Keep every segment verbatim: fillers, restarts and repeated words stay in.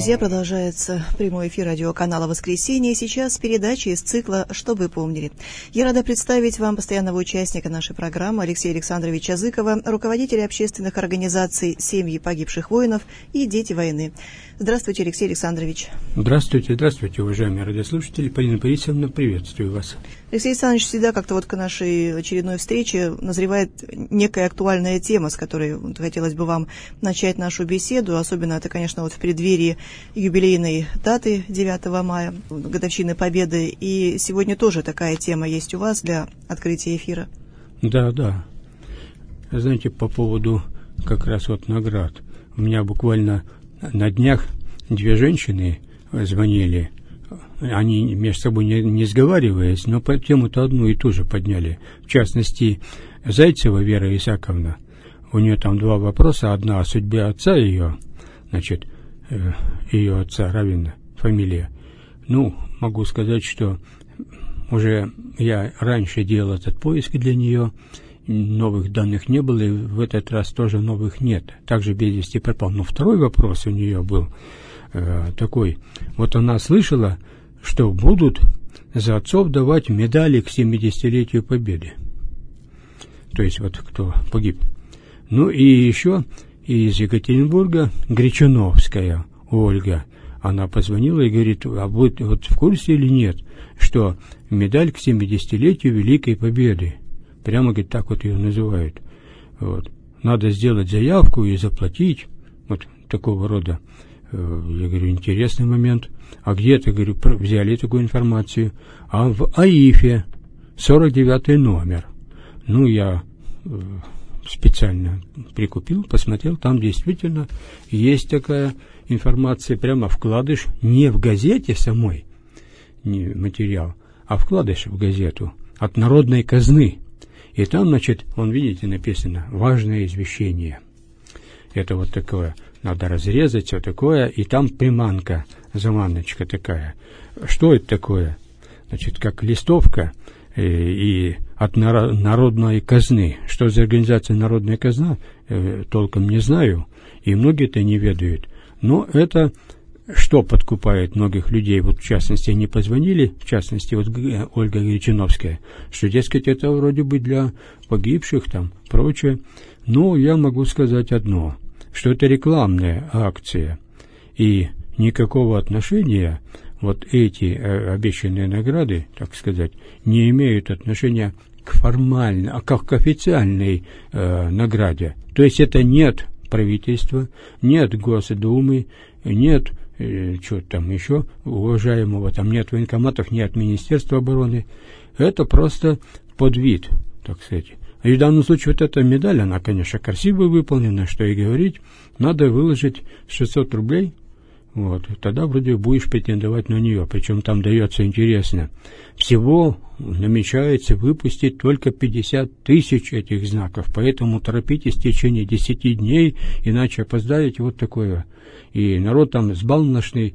Друзья, продолжается прямой эфир радиоканала «Воскресенье». Сейчас передача из цикла «Что вы помнили». Я рада представить вам постоянного участника нашей программы Алексея Александровича Зыкова, руководителя общественных организаций «Семьи погибших воинов» и «Дети войны». Здравствуйте, Алексей Александрович. Здравствуйте, здравствуйте, уважаемые радиослушатели. Полина Борисовна, приветствую вас. Алексей Александрович, всегда как-то вот к нашей очередной встрече назревает некая актуальная тема, с которой вот, хотелось бы вам начать нашу беседу. Особенно это, конечно, вот в преддверии юбилейной даты девятого мая, годовщины Победы. И сегодня тоже такая тема есть у вас для открытия эфира. Да, да. Знаете, по поводу как раз вот наград. У меня буквально на днях две женщины звонили. Они между собой не, не сговариваясь, но по тему-то одну и ту же подняли. В частности, Зайцева Вера Исаковна. У нее там два вопроса. Одна о судьбе отца ее, значит, э, ее отца Равина, фамилия. Ну, могу сказать, что уже я раньше делал этот поиск для нее, новых данных не было, и в этот раз тоже новых нет. Также без вести пропал. Но второй вопрос у нее был э, такой. Вот она слышала, что будут за отцов давать медали к семидесятилетию Победы. То есть вот кто погиб. Ну и еще из Екатеринбурга Гречуновская Ольга. Она позвонила и говорит, а вы вот в курсе или нет, что медаль к семидесятилетию Великой Победы. Прямо, говорит, так вот ее называют. Вот. Надо сделать заявку и заплатить. Вот такого рода. Я говорю, интересный момент. А где-то, говорю, взяли такую информацию. А в АИФе сорок девятый номер. Ну, я специально прикупил, посмотрел. Там действительно есть такая информация. Прямо вкладыш. Не в газете самой, не материал, а вкладыш в газету от народной казны. И там, значит, вон, видите, написано «Важное извещение». Это вот такое, надо разрезать, все такое, и там приманка, заманочка такая. Что это такое? Значит, как листовка э, и от наро- народной казны. Что за организация народная казна, э, толком не знаю, и многие-то не ведают. Но это... Что подкупает многих людей, вот в частности, они позвонили, в частности, вот Ольга Гречуновская, что, дескать, это вроде бы для погибших, там, прочее. Но я могу сказать одно, что это рекламная акция, и никакого отношения вот эти э, обещанные награды, так сказать, не имеют отношения к формальной, а как к официальной э, награде. То есть это нет правительства, нет Госдумы, нет что там еще уважаемого, там нет военкоматов, нет Министерства обороны. Это просто подвид, так сказать. И в данном случае вот эта медаль, она, конечно, красиво выполнена, что и говорить. Надо выложить шестьсот рублей, вот, тогда вроде будешь претендовать на нее. Причем там дается интересно. Всего намечается выпустить только пятьдесят тысяч этих знаков, поэтому торопитесь в течение десяти дней, иначе опоздаете. Вот такое. И народ там сбалмошный,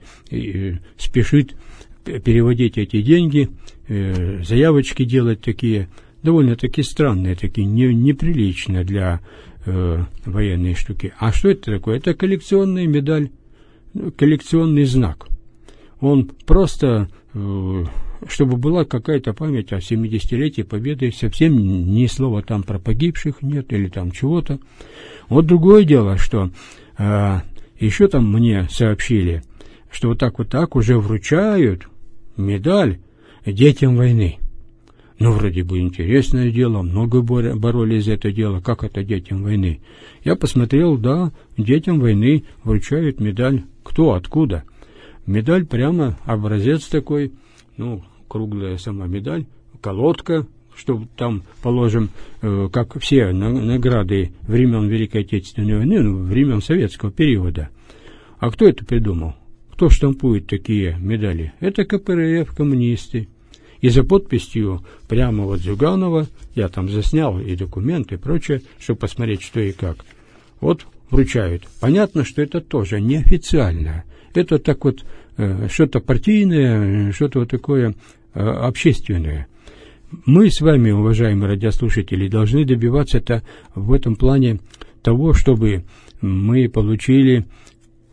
спешит переводить эти деньги, э, заявочки делать такие, довольно-таки странные, такие не, неприличные для э, военной штуки. А что это такое? Это коллекционная медаль, коллекционный знак. Он просто, э, чтобы была какая-то память о семидесятилетии Победы, совсем ни слова там про погибших нет или там чего-то. Вот другое дело, что... Э, Еще там мне сообщили, что вот так вот так уже вручают медаль детям войны. Ну, вроде бы интересное дело, много боролись за это дело. Как это детям войны? Я посмотрел, да, детям войны вручают медаль. Кто, откуда? Медаль прямо образец такой, ну, круглая сама медаль, колодка, что там, положим, э, как все награды времен Великой Отечественной войны, ну, времен советского периода. А кто это придумал? Кто штампует такие медали? Это ка пэ эр эф, коммунисты. И за подписью прямо вот Зюганова, я там заснял и документы, и прочее, чтобы посмотреть, что и как. Вот вручают. Понятно, что это тоже неофициально. Это так вот э, что-то партийное, что-то вот такое э, общественное. Мы с вами, уважаемые радиослушатели, должны добиваться-то в этом плане того, чтобы мы получили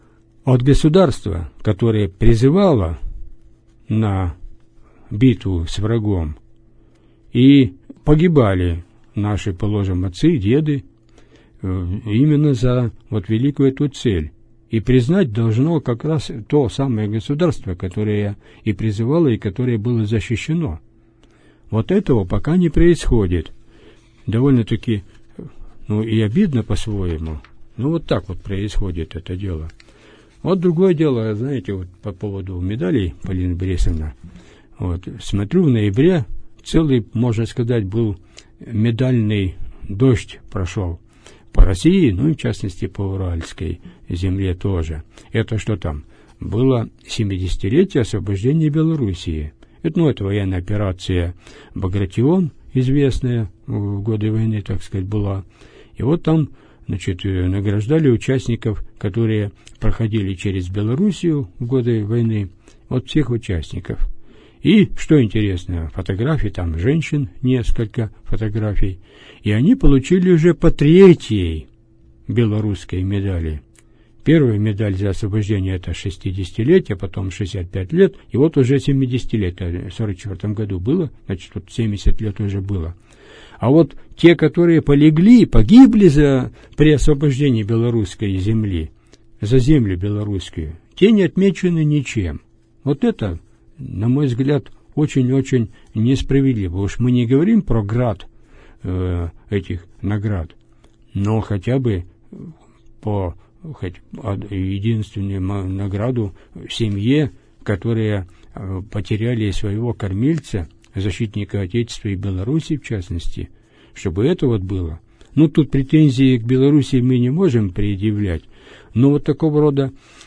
от государства, которое призывало на битву с врагом, и погибали наши, положим, отцы, деды, именно за вот великую эту цель. И признать должно как раз то самое государство, которое и призывало, и которое было защищено. Вот этого пока не происходит. Довольно-таки, ну, и обидно по-своему. Ну, вот так вот происходит это дело. Вот другое дело, знаете, вот по поводу медалей, Полина Борисовна. Вот, смотрю, в ноябре целый, можно сказать, был медальный дождь прошел по России, ну и в частности по Уральской земле тоже. Это что там? Было семидесятилетие освобождения Белоруссии. Это, ну, это военная операция «Багратион», известная в годы войны, так сказать, была. И вот там, значит, награждали участников, которые проходили через Белоруссию в годы войны, вот всех участников. И, что интересно, фотографий там женщин, несколько фотографий, и они получили уже по третьей белорусской медали. Первая медаль за освобождение — это шестидесятилетие, потом шестьдесят пять лет, и вот уже семидесятилетие, в сорок четвёртом году было, значит, вот семьдесят лет уже было. А вот те, которые полегли, погибли за, при освобождении белорусской земли, за землю белорусскую, те не отмечены ничем. Вот это, на мой взгляд, очень-очень несправедливо. Уж мы не говорим про град э, этих наград, но хотя бы по хоть единственную награду семье, которая э, потеряли своего кормильца, защитника Отечества и Белоруссии, в частности, чтобы это вот было. Ну, тут претензии к Белоруссии мы не можем предъявлять, но вот такого рода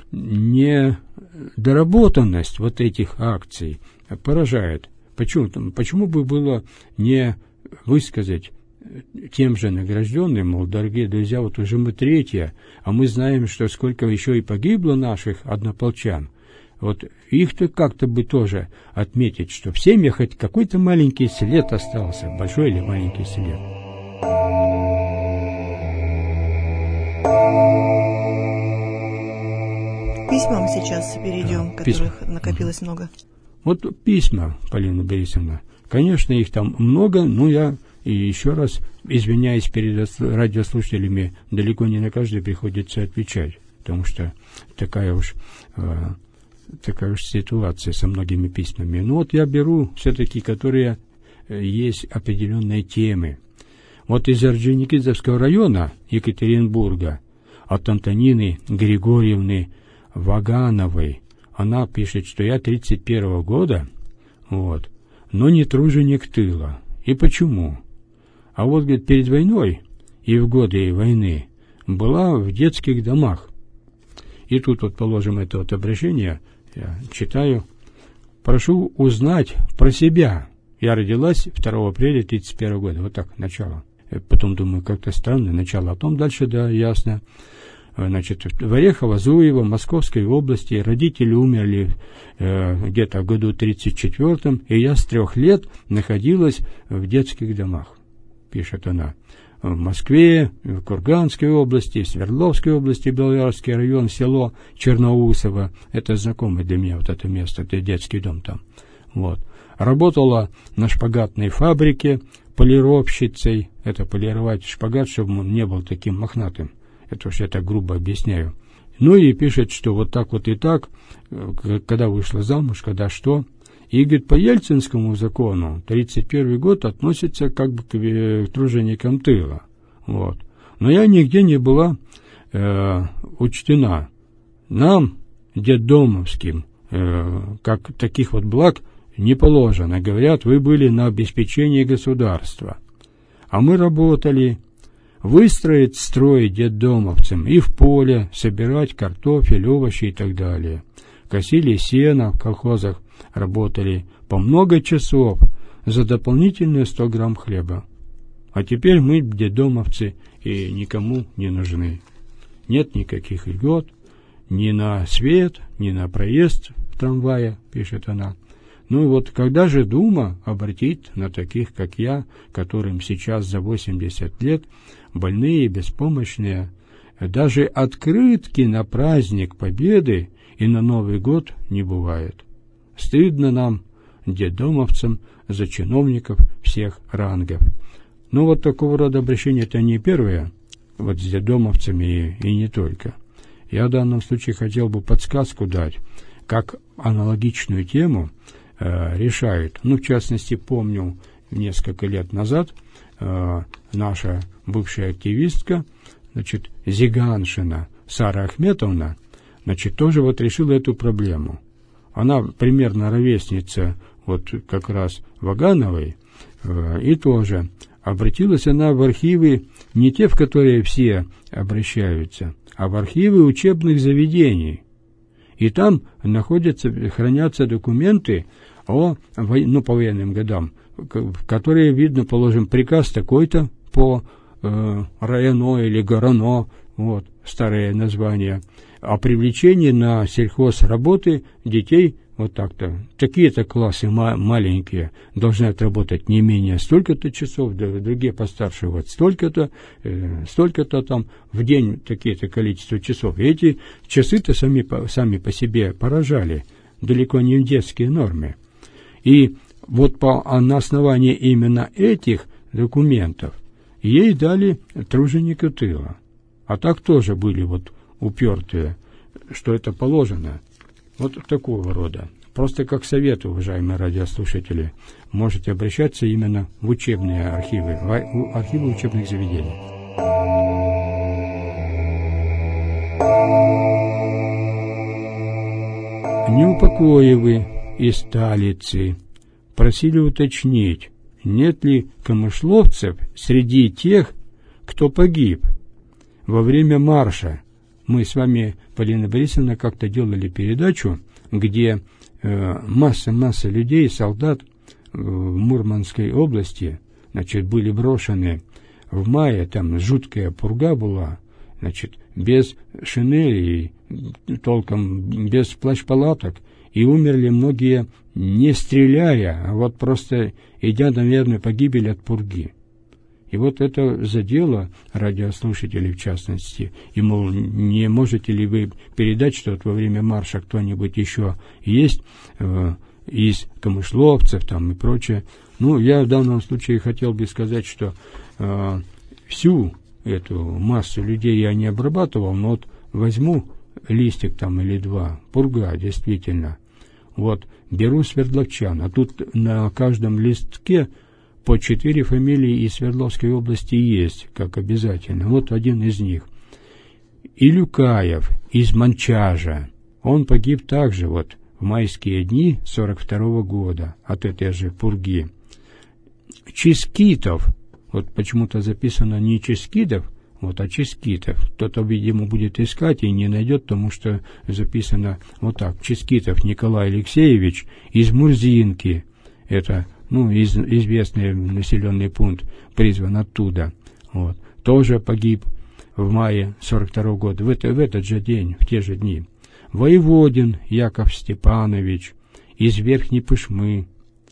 недоработанность вот этих акций поражает. Почему, почему бы было не высказать тем же награжденным, мол, дорогие друзья, вот уже мы третья, а мы знаем, что сколько еще и погибло наших однополчан. Вот их-то как-то бы тоже отметить, что в семьях хоть какой-то маленький след остался, большой или маленький след. К письмам сейчас перейдем, да, которых письма. накопилось много. Вот письма, Полина Борисовна, конечно, их там много, но я и еще раз извиняюсь перед радиослушателями, далеко не на каждый приходится отвечать, потому что такая уж... такая уж ситуация со многими письмами. Но вот я беру все-таки, которые есть определенные темы. Вот из Орджоникидзевского района Екатеринбурга от Антонины Григорьевны Вагановой. Она пишет, что я тридцать первого года, вот, но не труженик тыла. И почему? А вот, говорит, перед войной и в годы войны была в детских домах. И тут вот, положим, это вот обращение, я читаю. Прошу узнать про себя. Я родилась второго апреля тридцать первого года. Вот так, начало. Потом думаю, как-то странно, начало. А потом дальше, да, ясно. Значит, в Орехово-Зуево, Московской области, родители умерли э, где-то в году тридцать четвёртом, и я с трех лет находилась в детских домах, пишет она. В Москве, в Курганской области, в Свердловской области, Белоярский район, село Черноусово. Это знакомое для меня вот это место, это детский дом там. Вот. Работала на шпагатной фабрике полировщицей. Это полировать шпагат, чтобы он не был таким мохнатым. Это уж я так грубо объясняю. Ну и пишет, что вот так вот и так, когда вышла замуж, когда что. И, говорит, по Ельцинскому закону тридцать первый год относится как бы к труженикам тыла. Вот. Но я нигде не была э, учтена. Нам, детдомовским, э, как таких вот благ не положено. Говорят, вы были на обеспечении государства. А мы работали выстроить строй детдомовцам и в поле, собирать картофель, овощи и так далее. Косили сено в колхозах, работали по много часов за дополнительные сто грамм хлеба. А теперь мы, детдомовцы, и никому не нужны. Нет никаких льгот, ни на свет, ни на проезд в трамвае, пишет она. Ну и вот когда же Дума обратит на таких, как я, которым сейчас за восемьдесят лет, больные, беспомощные, даже открытки на праздник Победы и на Новый год не бывает. Стыдно нам, детдомовцам, за чиновников всех рангов. Но вот такого рода обращение это не первое, вот с детдомовцами и, и не только. Я в данном случае хотел бы подсказку дать, как аналогичную тему э, решают. Ну, в частности, помню, несколько лет назад э, наша бывшая активистка, значит, Зиганшина Сара Ахметовна, значит, тоже вот решила эту проблему. Она примерно ровесница вот как раз Вагановой, э, и тоже обратилась она в архивы, не те, в которые все обращаются, а в архивы учебных заведений. И там находятся, хранятся документы о, ну, по военным годам, в которые видно, положим, приказ такой-то по э, районо или гороно, вот, старое название, о привлечении на сельхозработы детей, вот так-то. Такие-то классы ма- маленькие должны отработать не менее столько-то часов, да, другие постарше вот столько-то, э, столько-то там в день такие-то количество часов. И эти часы-то сами по, сами по себе поражали, далеко не в детские нормы. И вот по, а на основании именно этих документов ей дали труженику тыла. А так тоже были вот упертые, что это положено. Вот такого рода. Просто как совет, уважаемые радиослушатели, можете обращаться именно в учебные архивы, в архивы учебных заведений. Неупокоевы из Талицы просили уточнить, нет ли камышловцев среди тех, кто погиб во время марша. Мы с вами, Полина Борисовна, как-то делали передачу, где э, масса-масса людей, солдат э, в Мурманской области, значит, были брошены в мае, там жуткая пурга была, значит, без шинелей, толком без плащ-палаток, и умерли многие не стреляя, а вот просто идя, наверное, погибель от пурги. И вот это задело радиослушателей в частности. И, мол, не можете ли вы передать, что вот во время марша кто-нибудь еще есть э, из камышловцев там и прочее. Ну, я в данном случае хотел бы сказать, что э, всю эту массу людей я не обрабатывал, но вот возьму листик там или два, пурга, действительно. Вот, беру свердловчан, а тут на каждом листке по четыре фамилии из Свердловской области есть, как обязательно. Вот один из них. Илюкаев из Манчажа. Он погиб также вот в майские дни сорок второго года от этой же пурги. Ческитов. Вот почему-то записано не Ческидов, вот, а Ческитов. Кто-то, видимо, будет искать и не найдет, потому что записано вот так. Ческитов Николай Алексеевич из Мурзинки. Это ну, из, известный населенный пункт, призван оттуда. Вот. Тоже погиб в мае сорок второго года, в, это, в этот же день, в те же дни. Воеводин Яков Степанович из Верхней Пышмы.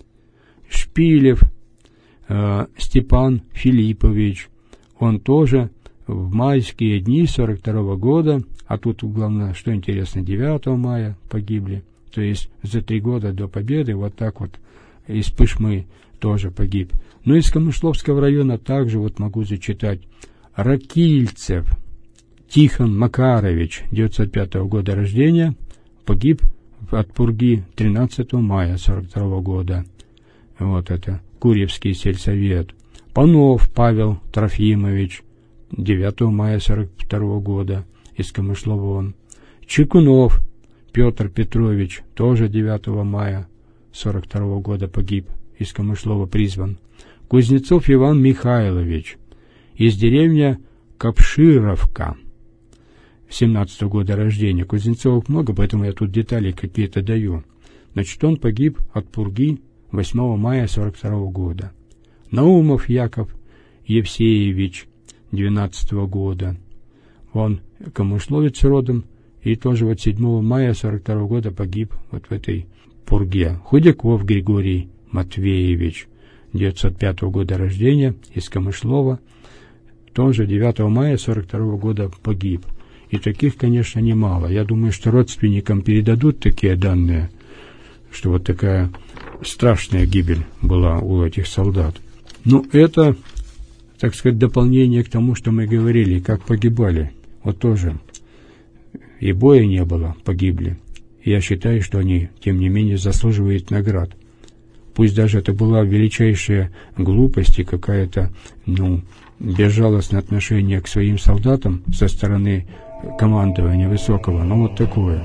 Шпилев э, Степан Филиппович, он тоже в майские дни сорок второго года, а тут, главное, что интересно, девятого мая погибли, то есть за три года до победы, вот так вот, из Пышмы тоже погиб. Но из Камышловского района также вот могу зачитать. Ракильцев Тихон Макарович, девятьсот пятого года рождения, погиб от пурги тринадцатого мая сорок второго года. Вот это Курьевский сельсовет. Панов Павел Трофимович, девятого мая сорок второго года, из Камышлова он. Чекунов Петр Петрович, тоже девятого мая сорок второго года погиб, из Камышлова призван. Кузнецов Иван Михайлович, из деревни Капшировка, семнадцатого года рождения. Кузнецовых много, поэтому я тут детали какие-то даю. Значит, он погиб от пурги восьмого мая сорок второго года. Наумов Яков Евсеевич, двенадцатого года. Он камышловец родом, и тоже вот седьмого мая сорок второго года погиб вот в этой пурге. Худяков Григорий Матвеевич, девятьсот пятого года рождения, из Камышлова, тоже девятого мая сорок второго года погиб. И таких, конечно, немало. Я думаю, что родственникам передадут такие данные, что вот такая страшная гибель была у этих солдат. Ну, это, так сказать, дополнение к тому, что мы говорили, как погибали. Вот тоже и боя не было, погибли. Я считаю, что они, тем не менее, заслуживают наград. Пусть даже это была величайшая глупость и какая-то, ну, безжалостное отношение к своим солдатам со стороны командования высокого, но вот такое.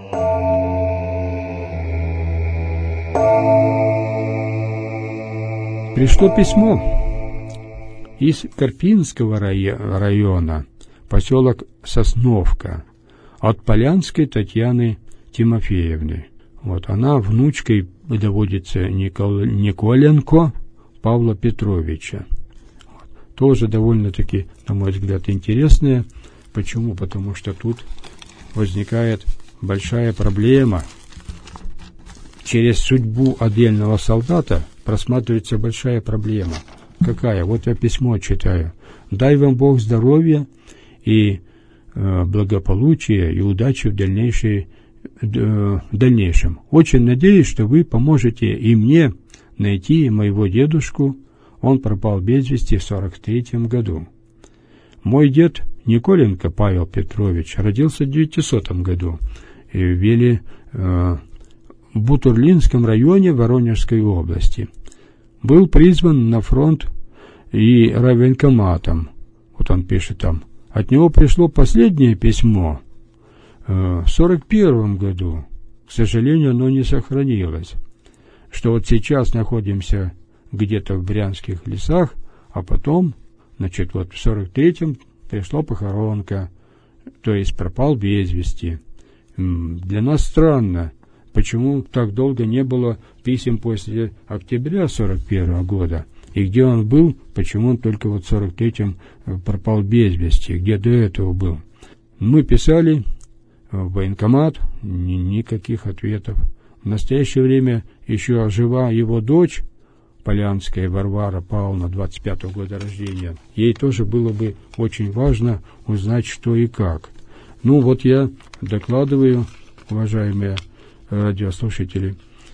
Пришло письмо из Карпинского района, поселок Сосновка, от Полянской Татьяны Тимофеевны. Вот она внучкой доводится Никол... Николенко Павла Петровича. Вот. Тоже довольно-таки, на мой взгляд, интересная. Почему? Потому что тут возникает большая проблема. Через судьбу отдельного солдата просматривается большая проблема. Какая? Вот я письмо читаю. «Дай вам Бог здоровья и э, благополучия и удачи в дальнейшей в дальнейшем. Очень надеюсь, что вы поможете и мне найти моего дедушку. Он пропал без вести в сорок третьем году. Мой дед Николенко Павел Петрович родился в девятисотом году в Вели, э, Бутурлинском районе Воронежской области. Был призван на фронт и райвоенкоматом. Вот он пишет там. От него пришло последнее письмо в сорок первом году. К сожалению, оно не сохранилось. Что вот сейчас находимся где-то в брянских лесах, а потом, значит, вот в сорок третьем пришла похоронка, то есть пропал без вести. Для нас странно, почему так долго не было писем после октября сорок первого года, и где он был, почему он только вот в сорок третьем пропал без вести, где до этого был. Мы писали в военкомат, ни, никаких ответов. В настоящее время еще жива его дочь, Полянская Варвара Павловна, двадцать пятого года рождения. Ей тоже было бы очень важно узнать, что и как. Ну вот я докладываю, уважаемые радиослушатели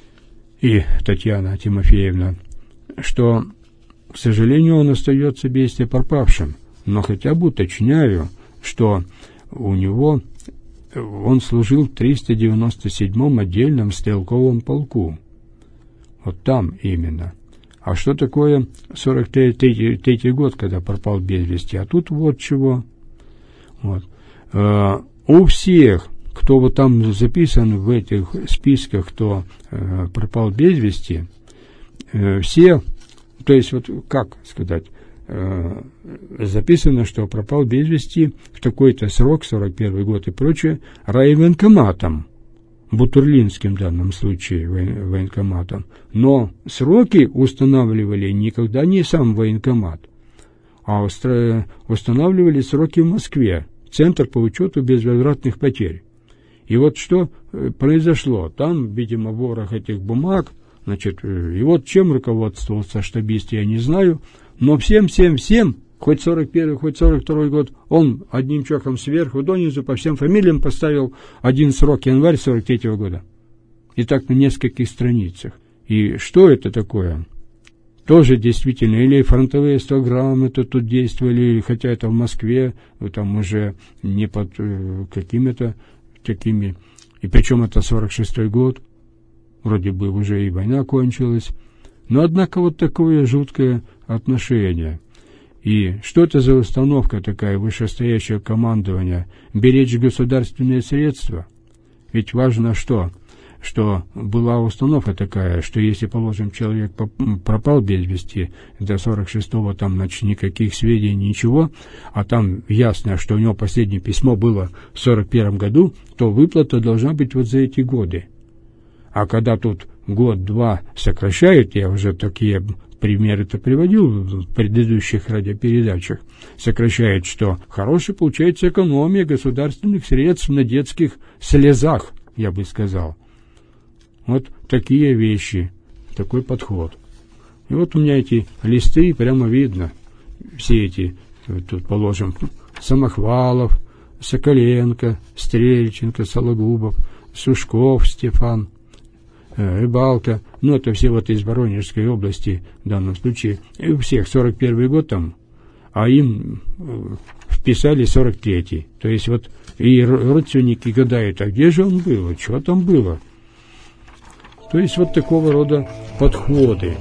и Татьяна Тимофеевна, что, к сожалению, он остается без вести пропавшим. Но хотя бы уточняю, что у него он служил в триста девяносто седьмом отдельном стрелковом полку. Вот там именно. А что такое сорок третий год, когда пропал без вести? А тут вот чего. Вот. Э, у всех, кто вот там записан в этих списках, кто э, пропал без вести, э, все, то есть вот как сказать, записано, что пропал без вести в такой-то срок, сорок первый год и прочее, райвоенкоматом, Бутурлинским в данном случае военкоматом. Но сроки устанавливали никогда не сам военкомат, а устанавливали сроки в Москве, Центр по учету безвозвратных потерь. И вот что произошло. Там, видимо, ворох этих бумаг, значит, и вот чем руководствовался штабист, я не знаю, но всем-всем-всем, хоть сорок первый, хоть сорок второй год, он одним чоком сверху донизу по всем фамилиям поставил один срок, январь сорок третьего года. И так на нескольких страницах. И что это такое? Тоже действительно, или фронтовые сто грамм-то тут действовали, хотя это в Москве, там уже не под э, какими-то такими, и причем это сорок шестой год, вроде бы уже и война кончилась. Но, однако, вот такое жуткое отношение. И что это за установка такая вышестоящего командования? Беречь государственные средства? Ведь важно что? Что была установка такая, что если, положим, человек пропал без вести до сорок шестого, там, значит, никаких сведений, ничего, а там ясно, что у него последнее письмо было в сорок первом году, то выплата должна быть вот за эти годы. А когда тут год-два сокращают, я уже такие примеры-то приводил в предыдущих радиопередачах, сокращает, что хорошая получается экономия государственных средств на детских слезах, я бы сказал. Вот такие вещи, такой подход. И вот у меня эти листы, прямо видно, все эти тут положим Самохвалов, Соколенко, Стрельченко, Сологубов, Сушков Стефан, Рыбалка, ну это все вот из Воронежской области в данном случае, и у всех сорок первый год там, а им вписали сорок третий. То есть вот и родственники гадают, а где же он был, что там было? То есть вот такого рода подходы.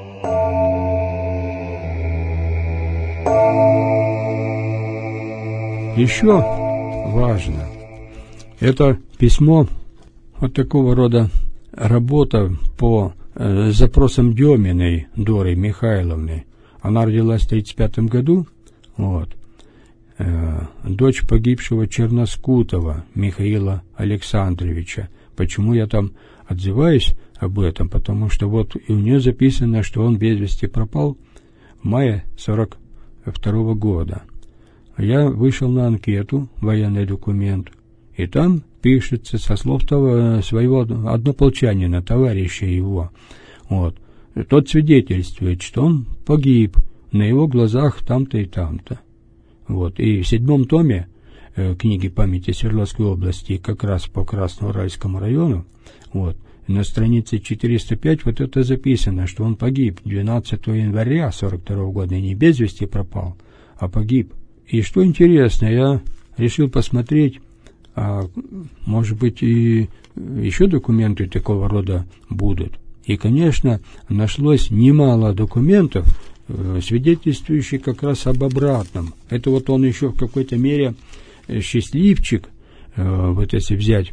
Еще важно, это письмо, вот такого рода работа по э, запросам Деминой Доры Михайловны. Она родилась в тридцать пятом году, вот, э, дочь погибшего Черноскутова Михаила Александровича. Почему я там отзываюсь об этом? Потому что вот и у нее записано, что он без вести пропал в мае сорок второго года. Я вышел на анкету, военный документ, и там пишется со слов того, своего однополчанина, товарища его. Вот. Тот свидетельствует, что он погиб на его глазах там-то и там-то. Вот. И в седьмом томе э, книги памяти Свердловской области, как раз по Красноуральскому району, вот, на странице четыреста пять вот это записано, что он погиб двенадцатого января сорок второго года, и не без вести пропал, а погиб. И что интересно, я решил посмотреть, а, может быть, и еще документы такого рода будут. И, конечно, нашлось немало документов, э, свидетельствующих как раз об обратном. Это вот он еще в какой-то мере счастливчик, э, вот если взять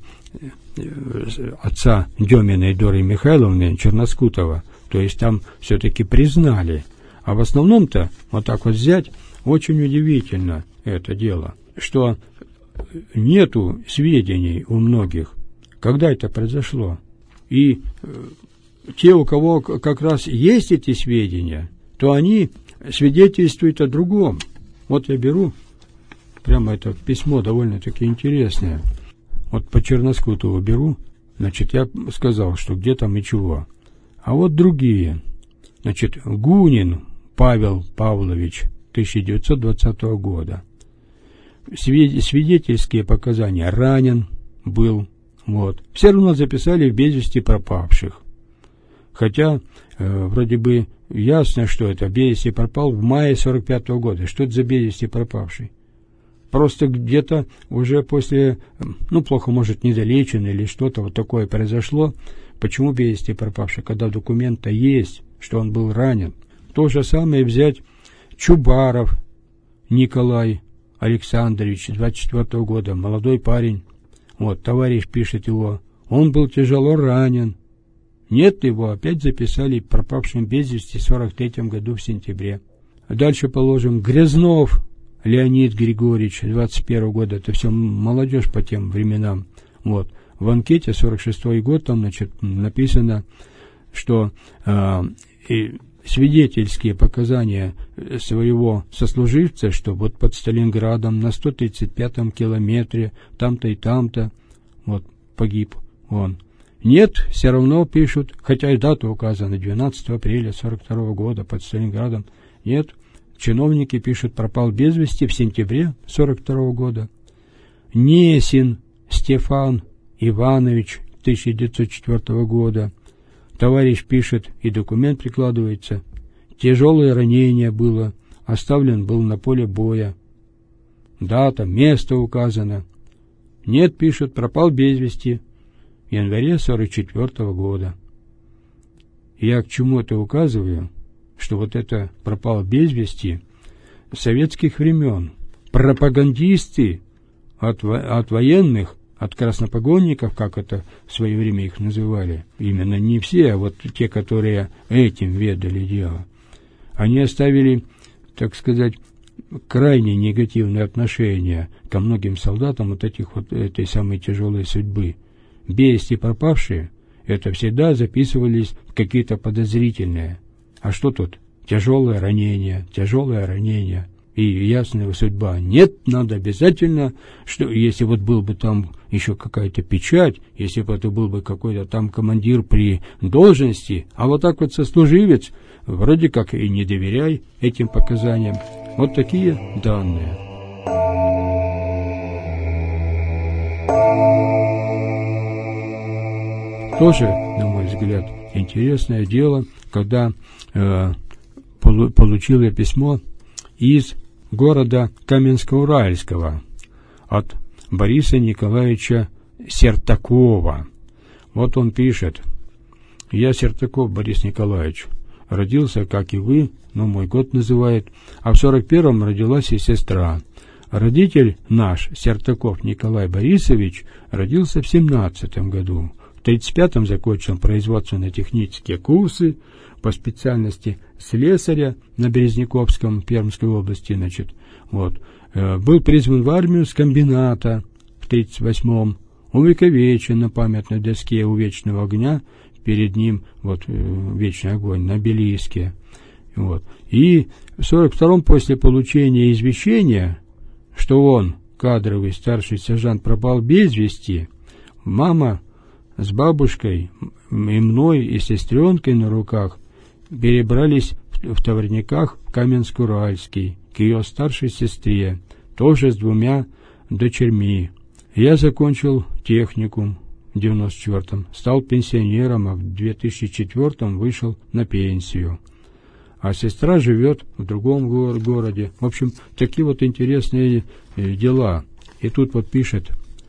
э, отца Деминой Доры Михайловны Черноскутова, то есть там все-таки признали. А в основном-то, вот так вот взять, очень удивительно это дело, что нету сведений у многих, когда это произошло. И э, те, у кого как раз есть эти сведения, то они свидетельствуют о другом. Вот я беру, прямо это письмо довольно-таки интересное. Вот по Черноскутову беру, значит, я сказал, что где там и чего. А вот другие. Значит, Гунин Павел Павлович, тысяча девятьсот двадцатого года. Свидетельские показания: ранен был. Вот. Все равно записали в без вести пропавших. Хотя э, вроде бы ясно, что это без вести пропал в мае сорок пятого года. Что это за без вести пропавший? Просто где-то уже после, ну, плохо, может, недолечен или что-то вот такое произошло. Почему без вести пропавший, когда документ-то есть, что он был ранен? То же самое взять Чубаров Николай Александрович, двадцать четвёртого года, молодой парень. Вот, товарищ пишет его, он был тяжело ранен. Нет, его опять записали пропавшим без вести в сорок третьем году в сентябре. Дальше положим Грязнов Леонид Григорьевич, двадцать первого года, это все молодежь по тем временам. Вот, в анкете сорок шестой год там, значит, написано, что э, и свидетельские показания своего сослуживца, что вот под Сталинградом на сто тридцать пятом километре там-то и там-то вот погиб он. Нет, все равно пишут, хотя и дата указана, двенадцатого апреля сорок второго года под Сталинградом. Нет, чиновники пишут, пропал без вести в сентябре сорок второго года. Несин Стефан Иванович тысяча девятьсот четвёртого года. Товарищ пишет, и документ прикладывается. Тяжелое ранение было, оставлен был на поле боя. Дата, место указано. Нет, пишет, пропал без вести в январе сорок четвёртого года. Я к чему это указываю? Что вот это пропал без вести советских времен. Пропагандисты от, от военных, от краснопогонников, как это в свое время их называли, именно не все, а вот те, которые этим ведали дело, они оставили, так сказать, крайне негативное отношение ко многим солдатам вот этих вот этой самой тяжелой судьбы. Без вести пропавшие, это всегда записывались какие-то подозрительные. А что тут? Тяжелое ранение, тяжелое ранение. И ясная судьба. Нет, надо обязательно, что если вот был бы там еще какая-то печать, если бы это был бы какой-то там командир при должности, а вот так вот сослуживец, вроде как и не доверяй этим показаниям. Вот такие данные. Тоже, на мой взгляд, интересное дело, когда э, получил я письмо из города Каменска-Уральского от Бориса Николаевича Сертакова. Вот он пишет: «Я Сертаков Борис Николаевич, родился, как и вы, но мой год называет, а в сорок первом родилась и сестра. Родитель наш, Сертаков Николай Борисович, родился в семнадцатом году. В тридцать пятом закончил производственно-технические курсы по специальности слесаря на Березняковском, Пермской области, значит, вот. Был призван в армию с комбината в тридцать восьмом, увековечен на памятной доске у вечного огня, перед ним вот вечный огонь на обелиске. Вот. И в сорок втором после получения извещения, что он, кадровый старший сержант, пропал без вести, мама с бабушкой и мной, и сестренкой на руках перебрались в, в товарниках в Каменск-Уральский к ее старшей сестре, тоже с двумя дочерьми. Я закончил техникум в девяносто четвёртом, стал пенсионером, а в две тысячи четвёртом вышел на пенсию. А сестра живет в другом го- городе. В общем, такие вот интересные э, дела. И тут вот пишет: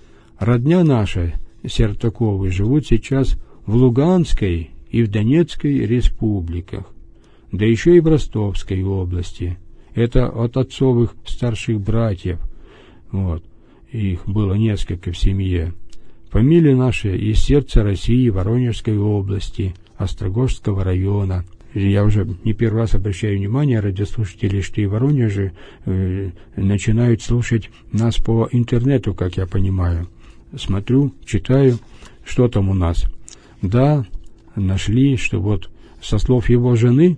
родня наша, Сертаковы, живут сейчас в Луганской и в Донецкой республиках, да еще и в Ростовской области. Это от отцовых старших братьев. Вот. Их было несколько в семье. Фамилии наши из сердца России, Воронежской области, Острогожского района. Я уже не первый раз обращаю внимание радиослушателей, что и в Воронеже э, начинают слушать нас по интернету, как я понимаю. Смотрю, читаю, что там у нас. Да, нашли, что вот со слов его жены,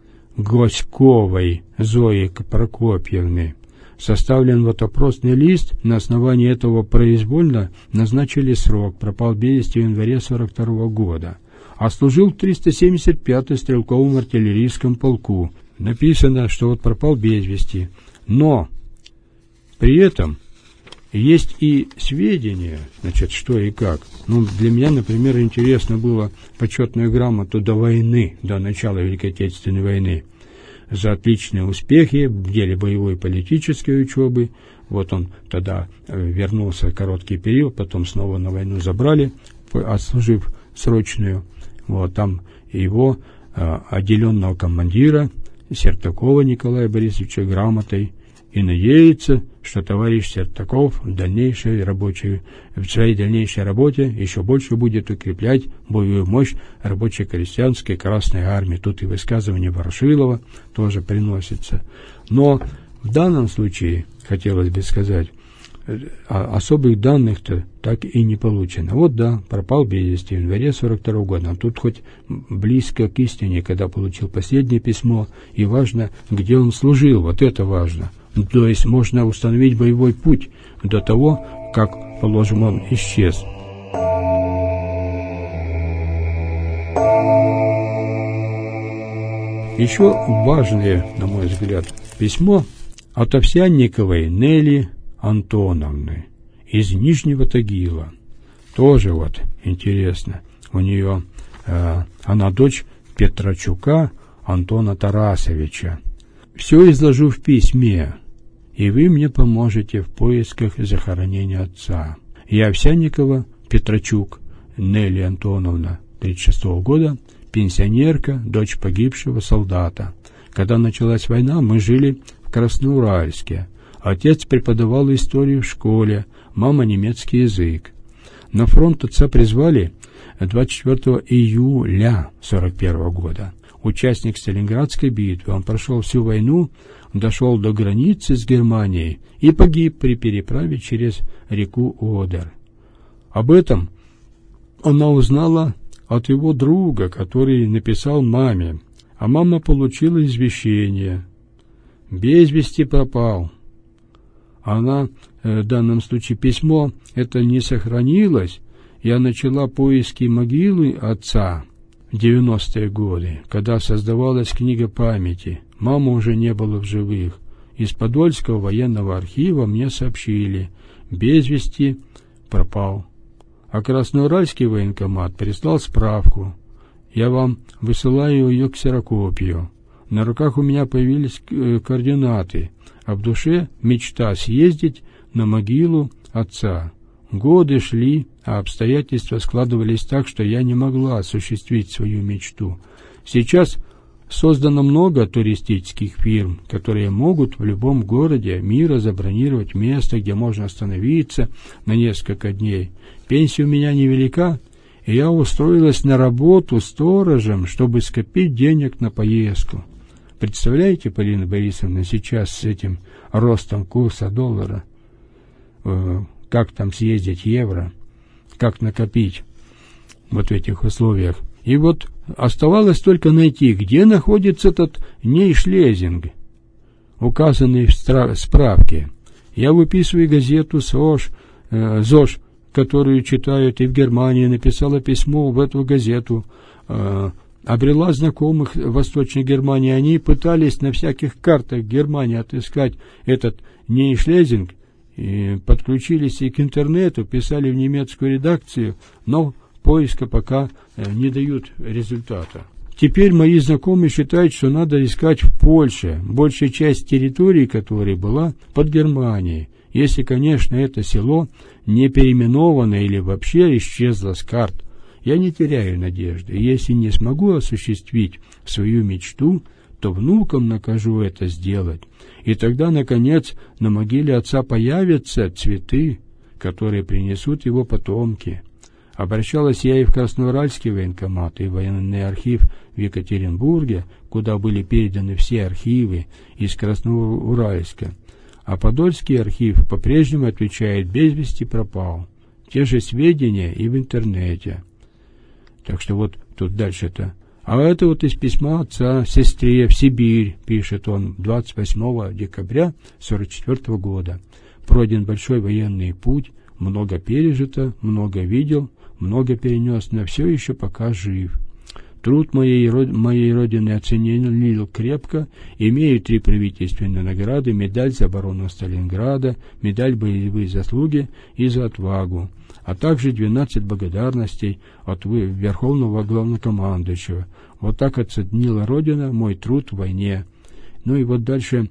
Госьковой Зои Прокопьевны, составлен вот опросный лист, на основании этого произвольно назначили срок, пропал без вести в январе сорок второго года, а служил в триста семьдесят пятом стрелковом артиллерийском полку. Написано, что вот пропал без вести. Но при этом есть и сведения, значит, что и как. Ну, для меня, например, интересно было почетную грамоту до войны, до начала Великой Отечественной войны, за отличные успехи в деле боевой и политической учебы. Вот он тогда вернулся короткий период, потом снова на войну забрали, отслужив срочную. Вот там его э, отделенного командира Сертакова Николая Борисовича грамотой, и надеется, что товарищ Сертаков в дальнейшей рабочей, в своей дальнейшей работе еще больше будет укреплять боевую мощь рабочей крестьянской Красной Армии. Тут и высказывание Ворошилова тоже приносится. Но в данном случае, хотелось бы сказать, особых данных-то так и не получено. Вот да, пропал без вести в январе сорок второго года. А тут хоть близко к истине, когда получил последнее письмо, и важно, где он служил. Вот это важно. То есть можно установить боевой путь до того, как, положим, он исчез. Еще важное, на мой взгляд, письмо от Овсянниковой Нелли Антоновны из Нижнего Тагила. Тоже вот интересно. У нее э, она дочь Петрачука Антона Тарасовича. Все изложу в письме, и вы мне поможете в поисках захоронения отца. Я Овсянникова Петрачук Нелли Антоновна, тридцать шестого года, пенсионерка, дочь погибшего солдата. Когда началась война, мы жили в Красноуральске. Отец преподавал историю в школе, мама немецкий язык. На фронт отца призвали двадцать четвёртого июля сорок первого года. Участник Сталинградской битвы, он прошел всю войну, дошел до границы с Германией и погиб при переправе через реку Одер. Об этом она узнала от его друга, который написал маме, а мама получила извещение. Без вести пропал. Она, в данном случае письмо, это не сохранилось. Я начала поиски могилы отца в девяностые годы, когда создавалась книга памяти. Мамы уже не было в живых. из Подольского военного архива мне сообщили: без вести пропал. А Красноуральский военкомат прислал справку. Я вам высылаю ее ксерокопию. На руках у меня появились координаты, а в душе мечта съездить на могилу отца. Годы шли, а обстоятельства складывались так, что я не могла осуществить свою мечту. Сейчас создано много туристических фирм, которые могут в любом городе мира забронировать место, где можно остановиться на несколько дней. Пенсия у меня невелика, и я устроилась на работу сторожем, чтобы скопить денег на поездку. Представляете, Полина Борисовна, сейчас с этим ростом курса доллара, э, как там съездить евро, как накопить вот в этих условиях. И вот оставалось только найти, где находится этот Нейшлезинг, указанный в стра- справке. Я выписываю газету СОЖ, э, ЗОЖ, которую читают и в Германии, написала письмо в эту газету, э, обрела знакомых в Восточной Германии. Они пытались на всяких картах Германии отыскать этот Нейшлезинг, и подключились и к интернету, писали в немецкую редакцию, но поиска пока не дают результата. Теперь мои знакомые считают, что надо искать в Польше, большая часть территории которой была под Германией, если, конечно, это село не переименовано или вообще исчезло с карт. Я не теряю надежды. Если не смогу осуществить свою мечту, то внукам накажу это сделать. И тогда, наконец, на могиле отца появятся цветы, которые принесут его потомки. Обращалась я и в Красноуральский военкомат, и в военный архив в Екатеринбурге, куда были переданы все архивы из Красноуральска. А Подольский архив по-прежнему отвечает: без вести пропал. Те же сведения и в интернете. Так что вот тут дальше-то. А это вот из письма отца сестре в Сибирь, пишет он, двадцать восьмого декабря сорок четвёртого года. Пройден большой военный путь, много пережито, много видел, много перенес, но все еще пока жив. Труд моей, моей родины оценил крепко, имею три правительственные награды: медаль за оборону Сталинграда, медаль боевые заслуги и за отвагу, а также двенадцать благодарностей от Верховного Главнокомандующего. Вот так оценила Родина мой труд в войне. Ну и вот дальше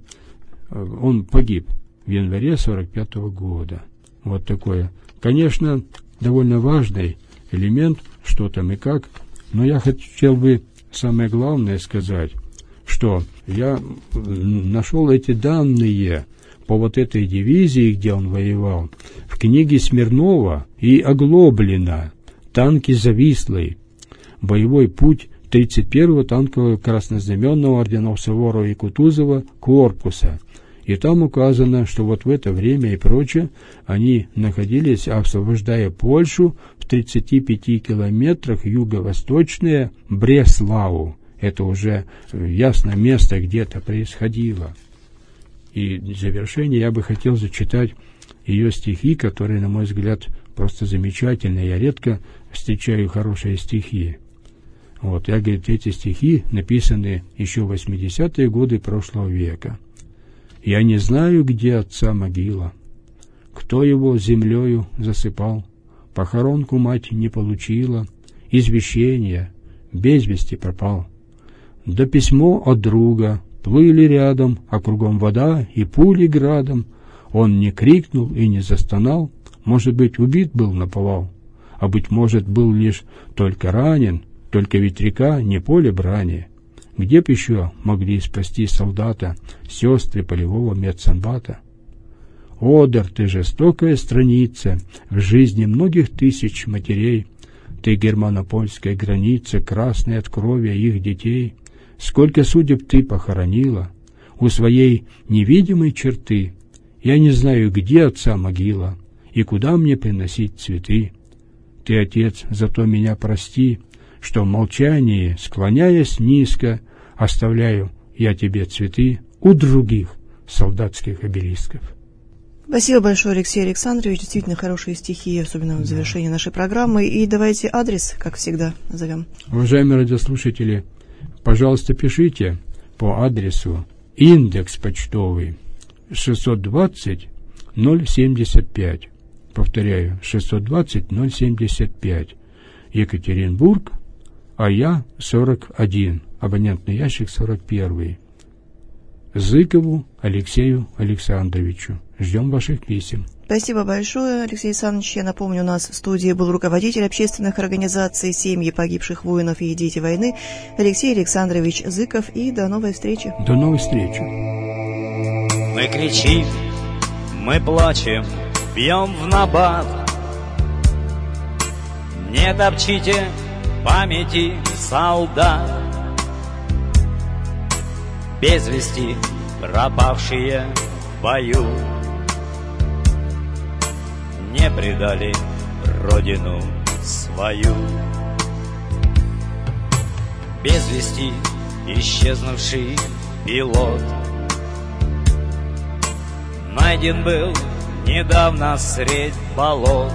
он погиб в январе сорок пятого года. Вот такое. Конечно, довольно важный элемент, что там и как, но я хотел бы самое главное сказать, что я нашел эти данные по вот этой дивизии, где он воевал, в книге Смирнова и Оглоблина «Танки Завислой. Боевой путь тридцать первого танкового краснознаменного орденов Суворова и Кутузова корпуса». И там указано, что вот в это время и прочее они находились, освобождая Польшу, в тридцати пяти километрах юго-восточнее Бреслау. Это уже ясно место где-то происходило. И в завершение я бы хотел зачитать ее стихи, которые, на мой взгляд, просто замечательные. Я редко встречаю хорошие стихи. Вот, я, говорит, эти стихи написаны еще в восьмидесятые годы прошлого века. Я не знаю, где отца могила, кто его землею засыпал, похоронку мать не получила, извещения, без вести пропал. Да письмо от друга, плыли рядом, а кругом вода и пули градом. Он не крикнул и не застонал, может быть, убит был наповал, а, быть может, был лишь только ранен, только ведь река не поле брани. Где б еще могли спасти солдата сестры полевого медсанбата? Одер, ты жестокая страница в жизни многих тысяч матерей, ты германо-польская граница, красная от крови их детей. Сколько судеб ты похоронила у своей невидимой черты. Я не знаю, где отца могила и куда мне приносить цветы. Ты, отец, зато меня прости, что в молчании, склоняясь низко, оставляю я тебе цветы у других солдатских обелисков. Спасибо большое, Алексей Александрович. Действительно хорошие стихи, особенно в завершении нашей программы. И давайте адрес, как всегда, назовем. Уважаемые радиослушатели, пожалуйста, пишите по адресу индекс почтовый шестьсот двадцать ноль семьдесят пять. Повторяю, шестьсот двадцать ноль семьдесят пять. Екатеринбург, а я сорок один. Абонентный ящик сорок один. Зыкову Алексею Александровичу. Ждем ваших писем. Спасибо большое, Алексей Александрович. Я напомню, у нас в студии был руководитель общественных организаций «Семьи погибших воинов и дети войны» Алексей Александрович Зыков. И до новой встречи. До новой встречи. Мы кричим, мы плачем, бьем в набат. Не топчите памяти солдат. Без вести пропавшие в бою не предали родину свою. Без вести исчезнувший пилот найден был недавно средь болот.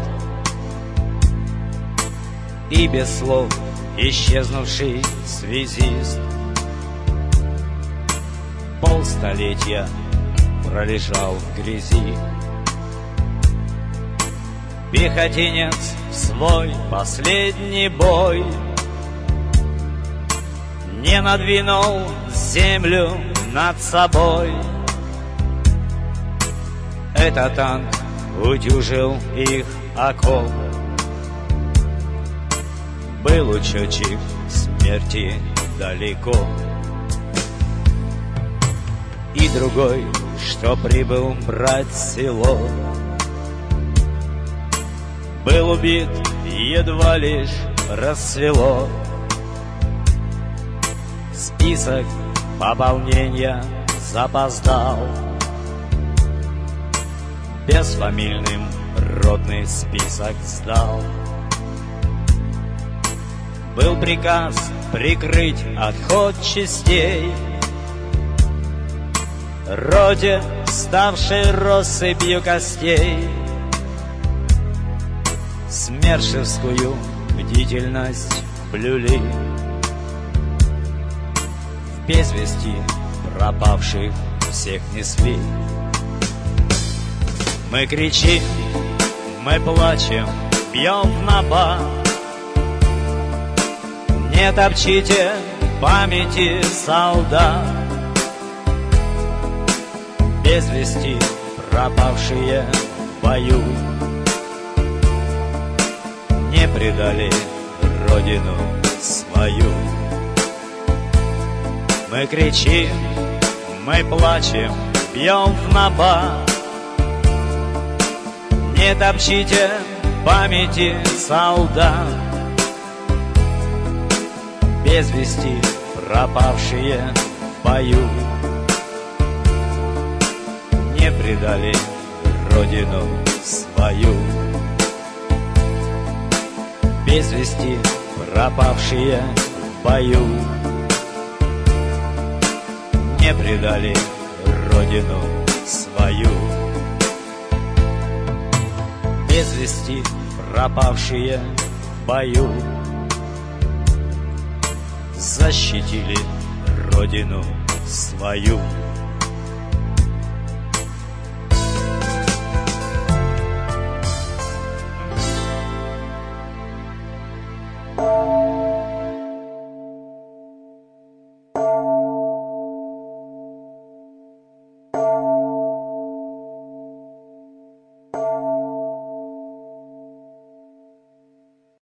И без слов исчезнувший связист полстолетия пролежал в грязи. Пехотинец в свой последний бой не надвинул землю над собой. Этот танк утюжил их окоп. Был учетчик смерти далеко. И другой, что прибыл брать село, был убит, едва лишь рассвело. Список пополнения запоздал. Безфамильным ротный список сдал. Был приказ прикрыть отход частей роте, ставшей россыпью костей. Смершевскую бдительность блюли. В без вести пропавших всех несли. Мы кричим, мы плачем, бьем в набат. Не топчите памяти солдат. Без вести пропавшие в бою не предали родину свою. Мы кричим, мы плачем, бьем в набат. Не топчите памяти солдат. Без вести пропавшие в бою не предали родину свою. Без вести пропавшие в бою не предали родину свою. Без вести пропавшие в бою защитили родину свою.